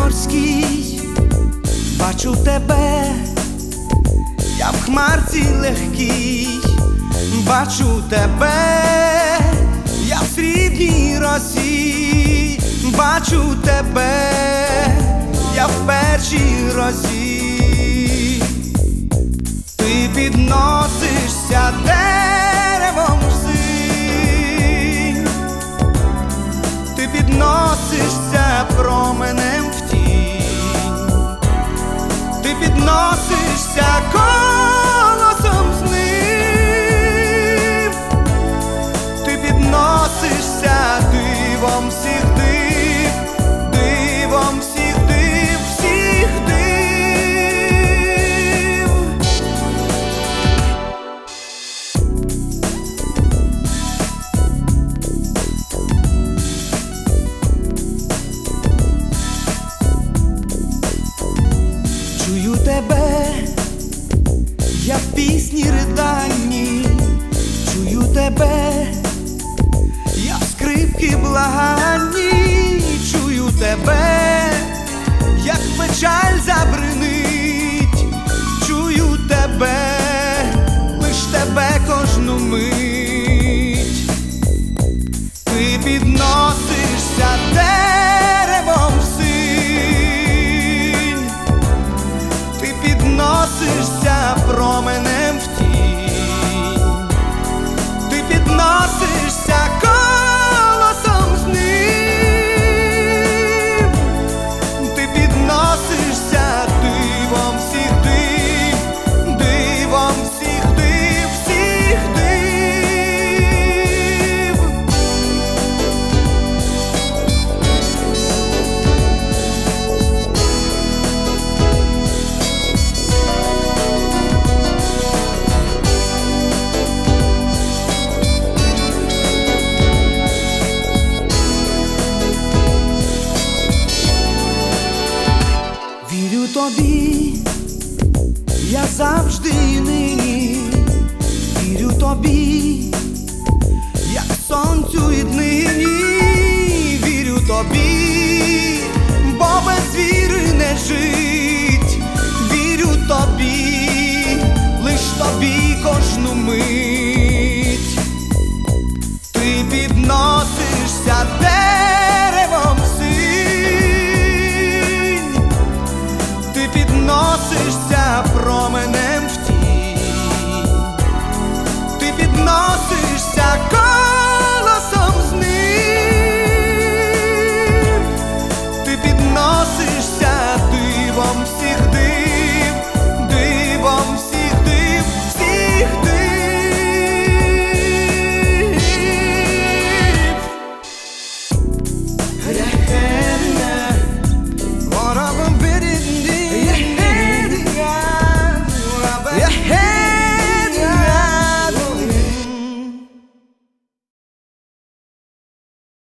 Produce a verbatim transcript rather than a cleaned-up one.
морській, бачу тебе, я в хмарці легкій, бачу тебе, я в срібній росі, бачу тебе, я в першій росі. Ти підносишся деревом синь, ти підносишся променем в тінь, ти підносишся колосом з ним, ти підносишся дивом всіх див, дивом всіх див, всіх див. Чую тебе, я в пісні риданні, чую тебе, я в скрипки благанні, чую тебе, як печаль забринить, чую тебе, лиш тебе кожну мить. Ти підносишся деревом синь, ти підносишся променем в тінь, ти підносишся колосом з ним, ти підносишся дивом всіх див, дивом всіх див, всіх див. Вірю тобі, я завжди і нині, вірю тобі, як сонцю і днині, вірю тобі, бо без віри не жить, вірю тобі, лиш тобі кожну мить. Ти підносишся деревом синь, ти підносишся променем в тінь, ти підносишся колосом з ним, ти підносишся дивом всіх